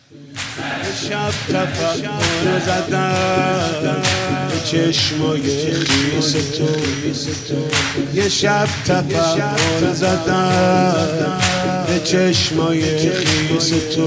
شب تفکر زدم به چشمای خیس تو، یه شب تفکر زدم به چشمای خیس تو،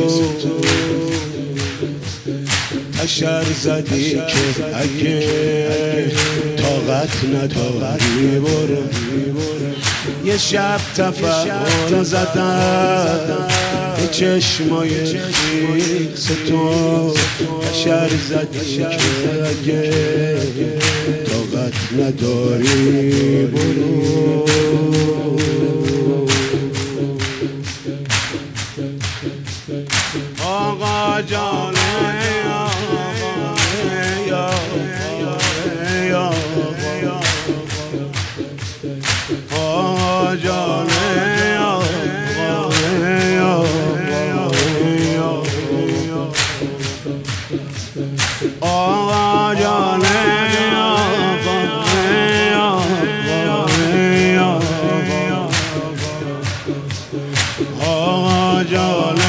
تشر زدی که اگه طاقت نداری برو، یه شب تفکر زدم به چشمای خیس تو، تشر زدی که اگه طاقت نداری برو. آقا جانه آقا جانه آقا جانه آقا جانه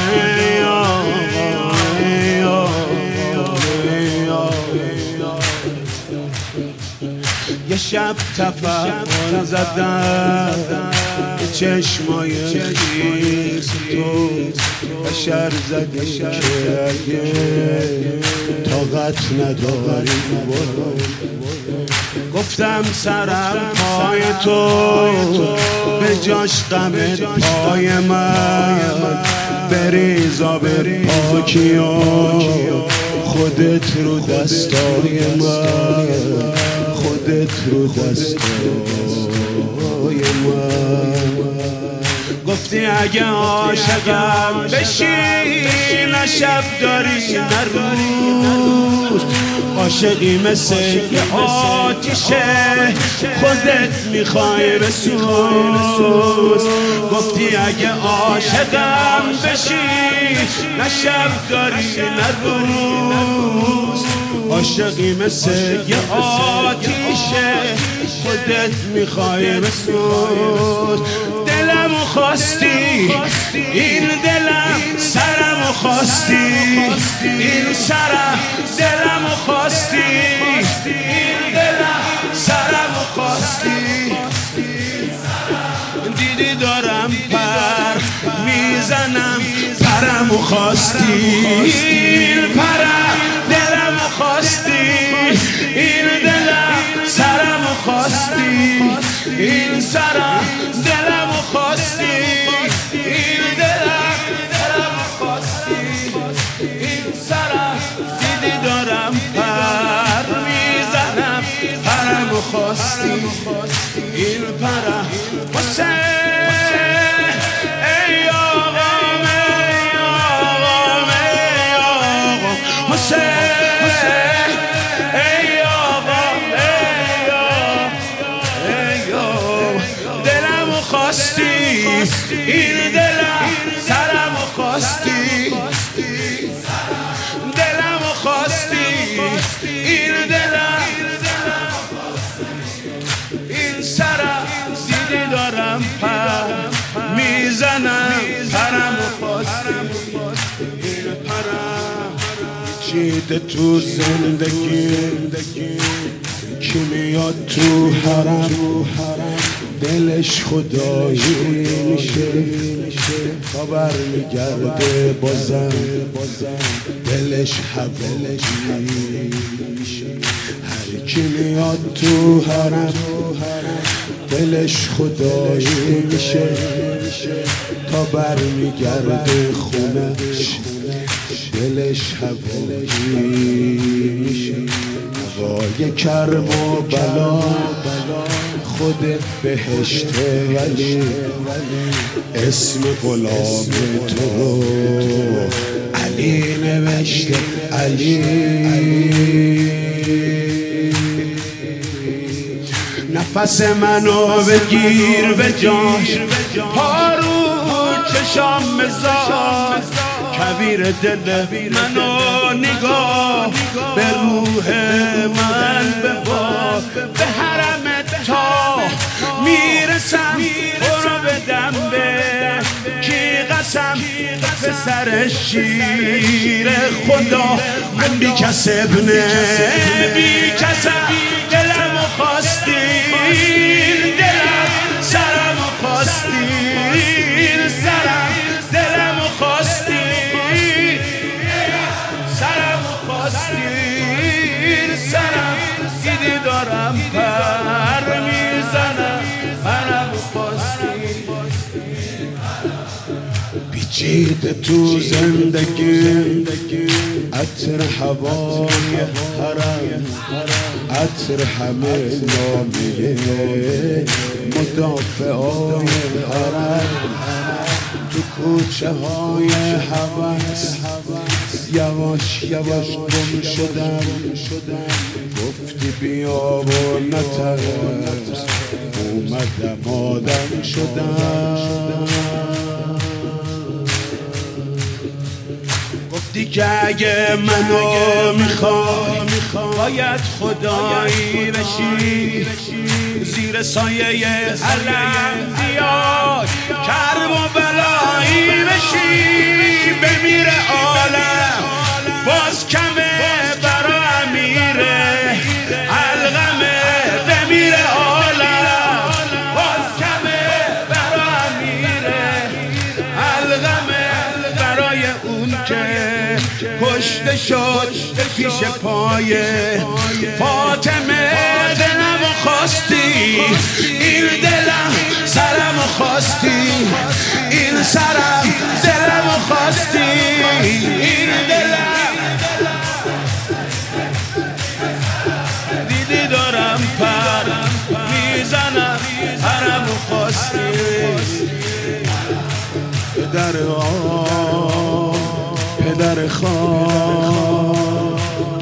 یه شب تفکر زدم به چشمای خیس تو، بشر زدی که اگه طاقت نداری برو، گفتم سرم پای تو به جاش غمت پای من، بریزا به پاکی و خودت رو دستای من، خودت رو دستای من. گفتی اگه عاشقم بشی نه شب داری نه روز، عاشقی مثل یه آتیشه خودت میخوای بسوز. گفتی اگه عاشقم بشی نه شب داری نه روز، عاشقی مثل یه آتیشه خودت میخوای بسوز. دلمو خواستی این دلم، سرمو خواستی این سرم، دلمو خواستی این دلم، سرمو خواستی. دیدی دارم پر میزنم، پرمو خواستی این پرم، دلمو خواستی این دلم، سرمو خواستی این سرم، دلمو خواستی این دلم، دلمو خواستی این سرم. دیدی دارم پر میزنم، پرمو خواستی این پرم. دلمو خواستی این دلم، سرمو خواستی دلمو خواستی این دلم، این سرم. دیدی دارم پر میزنم، پرمو خواستی این پرم. چیده تو زندگی کی میاد تو حرم، دلش خدایی میشه تا بر میگرده بازم، دلش هوایی میشه. هر کی میاد تو حرم دلش خدایی میشه تا بر میگرده خونش، دلش هوایی میشه. هوای کرم و بلا خود بهشته، ولی اسم غلام تو رو علی نوشته، علی. نفس منو بگیر به جاش، پارو چشام مزاج، کویر دل منو نگاه، به روح من ببار، به حرمت تا میرسم برو بدم به کی قسم پسر شیر خدا من بی کسب نه بی کسب دلمو خواستین دلم سرمو خواستین سرم دلمو خواستین سرمو خواستین سرم دیدی دارم پر میزنم منم خواستین پیچید تو زندگی عطر هوای حرم عطر همه نامیه مدافعای حرم تو کوچه های هوس یواش یواش گم شدم گفتی بیا و نترس اومدم آدم شدم گفتی که اگه منو میخوای باید خدایی بشی زیر سایه علم بیای کرب و بلایی بشی بمیره عالم باز کمه برا امیره الغمه بمیره عالم باز کمه برا امیره الغمه برای اون که کشته شد پیش پای فاطمه دلمو خواستی این دلم سرمو خواستی این سرم دلمو خواستی این دلم دیدی دارم پر میزنم سرمو خواستی پدر پدر خواهر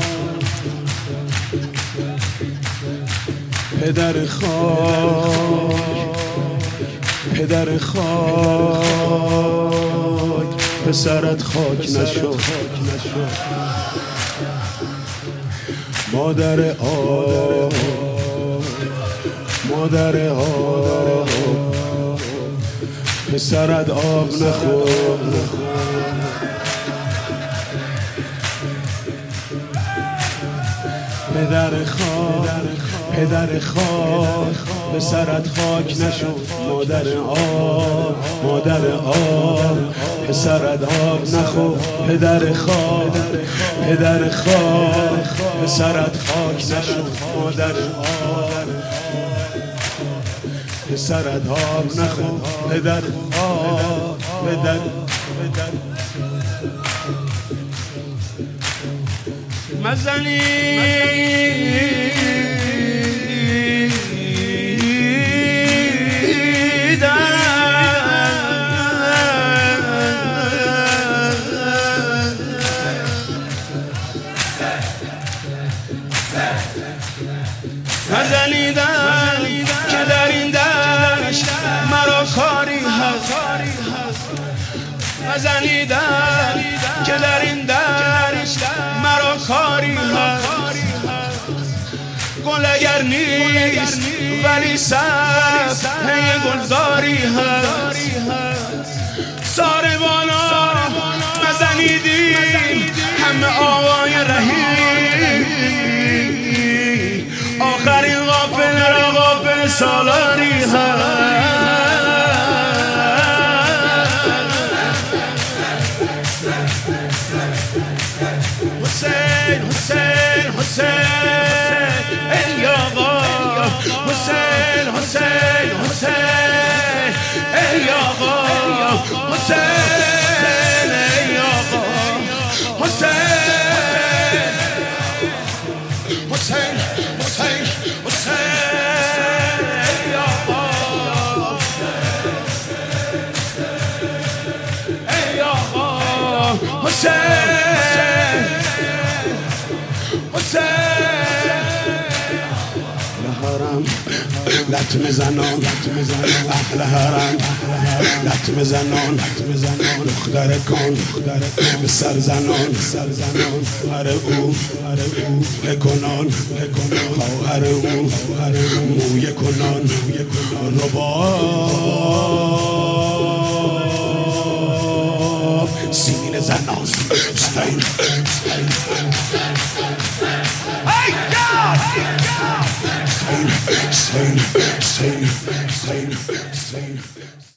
پدر خواهر پدر خاک پسرت خاک نشد مادر آب مادر آب پسرت آب نخورد پدر خاک به سرت خاک نشد مادر آب مادر آب پسرت آب نخور پدر خاک به سرت خاک نشد مادر آب پسرت آب نخور پدر آب پدر مزنی نزنیدن که در این دشت مرا کاری هست نزنیدن که در این دشت مرا کاری هست گل اگر نیست ولی صفحه گلزاری هست ساربانا نزنیدیم همه آوای رهی آخرین غافل را غافل سالاری هست حسین حسین حسین ای آقا حسین حسین حسین ای آقا حسین ای آقا حسین حسین حسین حسین ای آقا ای آقا حسین لطمه زنان اهل حرم لطمه زنان دختر کن به سر زنان خواهر او بکنان خواهر او مویه کنان ربا سین زنان سین ای God سین سین سین سین